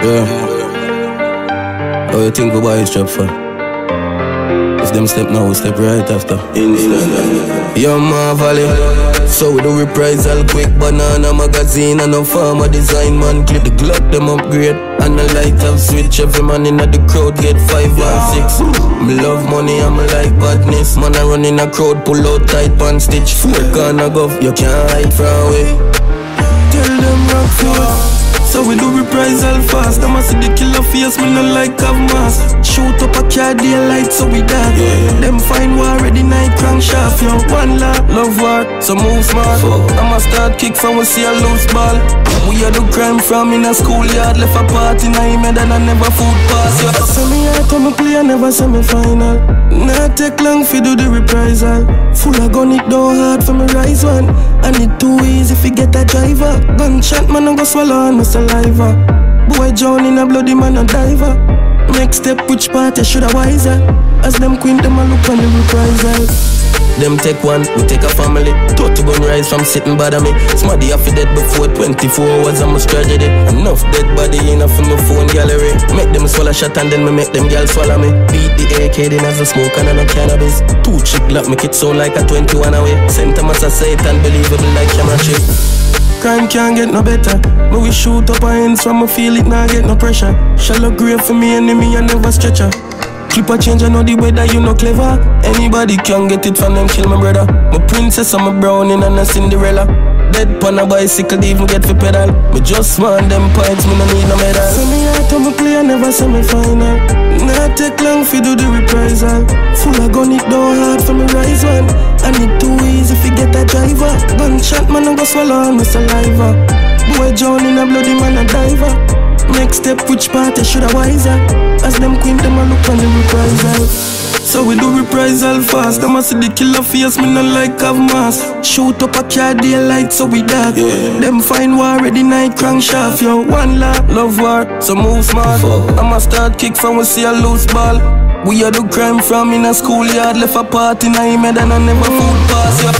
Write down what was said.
Yeah. How you think we buy a strap for? If them step now, we step right after. Instant. Yo, Valley. So we do reprisal quick. Banana magazine and no farmer design man. Clip the Glock, them upgrade. And the light up switch. Every man in the crowd get 5 and 6. Me love money and me like badness. Man I run in a crowd, pull out tight pan stitch. Work on a gov, you can't hide from away. Tell them rock force. So we do reprisal fast. I'ma see the killer face, me not like have mask. Shoot up a car daylight, so we dark. Them fine war ready night crankshaft. Yo, one lot, love war, so move smart. I'ma start kick from we see a loose ball. We a do crime from in a schoolyard. Left a party in a made and I never food pass. Yo, so me out to me play, I never semi-final. Not take long fi do the reprisal. Full of gun, it down hard for me rise one. And it too easy fi get a driver. Gunshot man I go swallow and no saliva. Boy drown in a bloody man a diver. Next step which part I shoulda wiser. As them queen them a look on the reprisal. Them take one, we take a family. Total gun rise from sitting bad at me. Smarty off dead before 24 hours, I'm a tragedy. Enough dead body enough in my phone gallery. Make them swallow shot and then me make them girls swallow me. Beat the AK, then as a smoke and no cannabis. 2 chick lock make it sound like a 21 away. Sentiment as Satan, believable like camera chip. Crime can't get no better. Me we shoot up our hands from me feel it now get no pressure. Shallow grave for me enemy and never stretcher. Keep a change, I know the weather, you no clever. Anybody can get it from them, kill my brother. My princess and my brownie and a Cinderella. Dead pan a bicycle, even get for pedal. Me just want them points, me no need no medal. So me out to me play, I never semi-final. Not take long fi do the reprisal. Full of gun, it down hard for me rise one. And it too easy fi get a driver. Gunshot man I go swallow and no saliva. Boy drown in a bloody man a diver. Next step which part I shoulda wiser. As them queen them a look on the reprisal. So we do reprisal fast. I'ma see the killer face, me not like have mask. Shoot up a car daylight, so we dark. Them fine war ready night crankshaft. Yo, one lot, love war, so move smart. I'ma start kick from we see a loose ball. We a do crime from in a schoolyard. Left a party in a made and I never food pass. Yo,